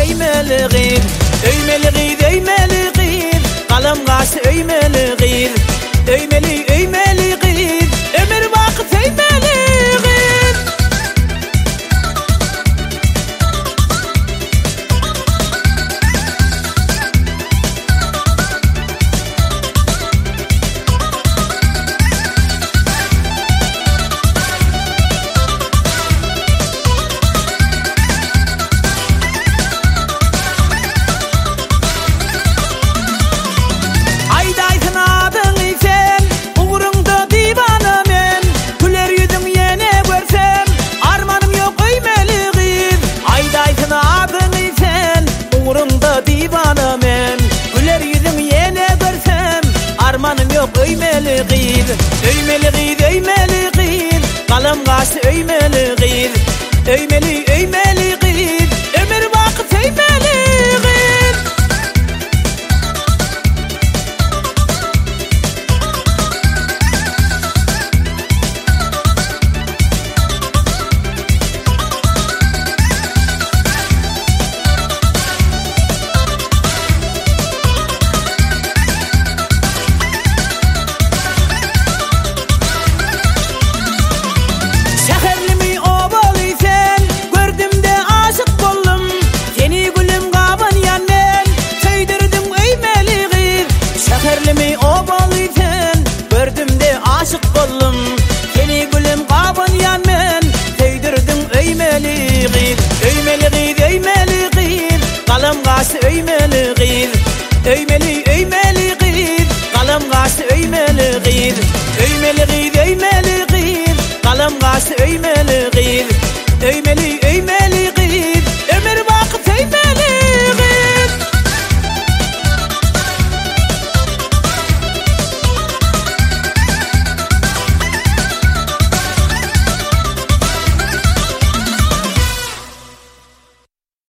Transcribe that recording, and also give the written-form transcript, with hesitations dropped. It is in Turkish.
öymeli gir. Öymeli gir, öymeli gir. Kalem karşı öymeli gir. Öymeli, öymeli gir. Ömür vakit öymeli gir. Divana men güler yüzün yene görsem armanım yok öymeli gir. Öymeli gir, öymeli gir. Kalem karşı öymeli gir. Öymeli, öymeli gir. Ömür vakit öymeli gir. Aşık oldum, seni gülüm kaban yan men, sevdirdim öymeli gir. Öymeli gir, öymeli gir. Kalem karşı öymeli gir. Öymeli, öymeli gir. Kalem karşı öymeli gir. Öymeli gir, öymeli gir. Kalem karşı öymeli gir.